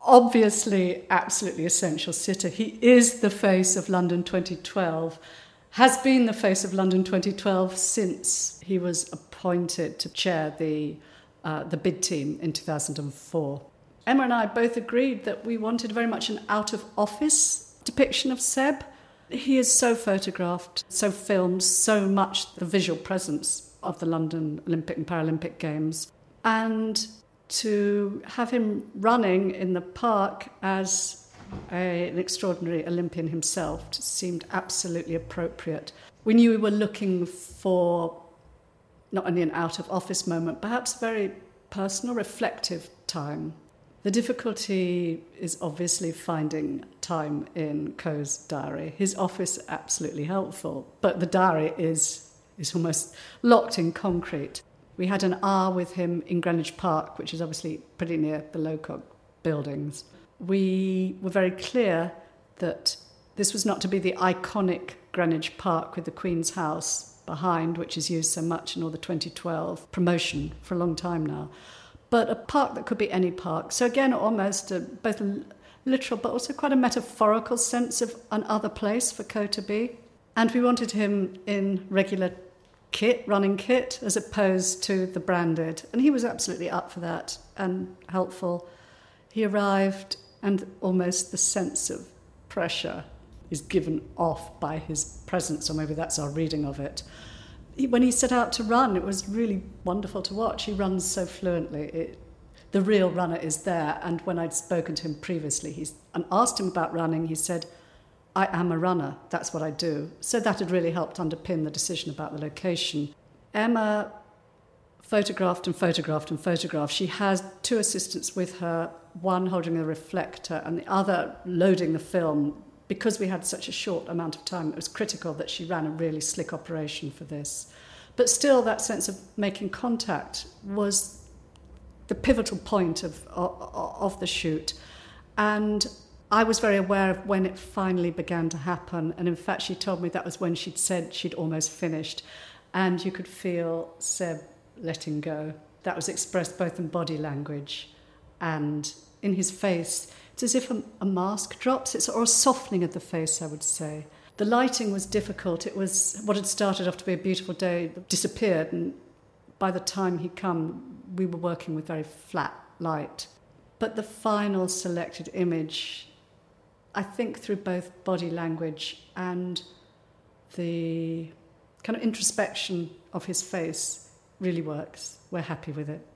obviously absolutely essential sitter. He is the face of London 2012, has been the face of London 2012 since he was appointed to chair the bid team in 2004. Emma and I both agreed that we wanted very much an out-of-office depiction of Seb. He is so photographed, so filmed, so much the visual presence of the London Olympic and Paralympic Games. And to have him running in the park as an extraordinary Olympian himself seemed absolutely appropriate. We knew we were looking for not only an out-of-office moment, perhaps a very personal, reflective time. The difficulty is obviously finding time in Coe's diary. His office is absolutely helpful, but the diary is almost locked in concrete. We had an hour with him in Greenwich Park, which is obviously pretty near the Locock buildings. We were very clear that this was not to be the iconic Greenwich Park with the Queen's House behind, which is used so much in all the 2012 promotion for a long time now, but a park that could be any park. So again, almost both literal but also quite a metaphorical sense of an other place for Coe to be. And we wanted him in regular kit, running kit, as opposed to the branded. And he was absolutely up for that and helpful. He arrived and almost the sense of pressure is given off by his presence, or maybe that's our reading of it. When he set out to run, it was really wonderful to watch. He runs so fluently. The real runner is there. And when I'd spoken to him previously and asked him about running, he said, I am a runner. That's what I do. So that had really helped underpin the decision about the location. Emma photographed and photographed and photographed. She has two assistants with her, one holding a reflector and the other loading the film. Because we had such a short amount of time, it was critical that she ran a really slick operation for this. But still, that sense of making contact was the pivotal point of the shoot. And I was very aware of when it finally began to happen. And in fact, she told me that was when she'd said she'd almost finished. And you could feel Seb letting go. That was expressed both in body language and in his face. It's as if a mask drops, or a softening of the face, I would say. The lighting was difficult. It was what had started off to be a beautiful day disappeared, and by the time he'd come, we were working with very flat light. But the final selected image, I think through both body language and the kind of introspection of his face, really works. We're happy with it.